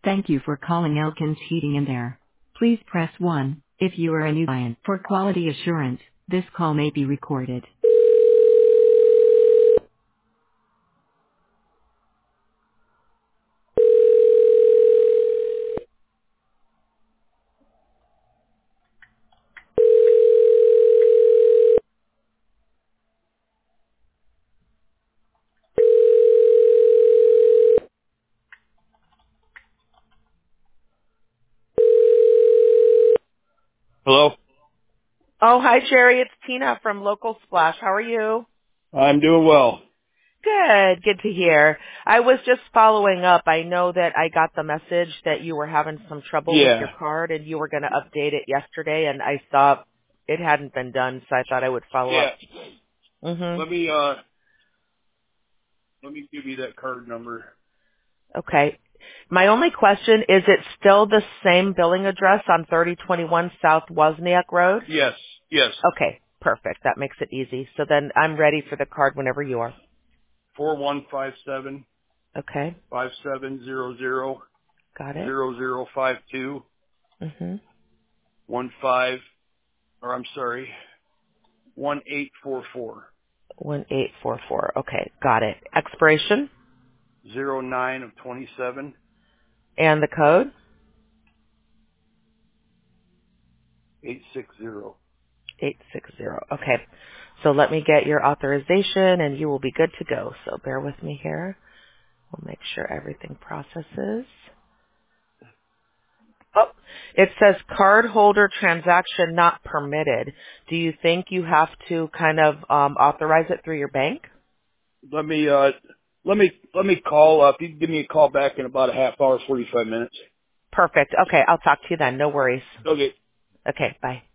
Thank you for calling Elkins Heating and Air. Please press 1 if you are a new client. For quality assurance, this call may be recorded. Hello. Oh, hi, Jerry. It's Tina from Local Splash. How are you? I'm doing well. Good. Good to hear. I was just following up. I know that I got the message that you were having some trouble with your Yeah. card and you were going to update it yesterday, and I saw it hadn't been done, so I thought I would follow Yeah. up. Mm-hmm. Let me give you that card number. Okay. My only question, is it still the same billing address on 3021 South Wozniak Road? Yes. Yes. Okay. Perfect. That makes it easy. So then I'm ready for the card whenever you are. 4157 Okay. 5700 Got it. 0052 Mm-hmm. 15, or I'm sorry, 1844 1844. Okay, got it. Expiration 09 of 27 and the code 860. 860. Okay. So let me get your authorization and you will be good to go. So bear with me here. We'll make sure everything processes. Oh, it says card holder transaction not permitted. Do you think you have to kind of authorize it through your bank? Let me call up. You can give me a call back in about a half hour, 45 minutes. Perfect. Okay, I'll talk to you then. No worries. Okay. Okay, bye.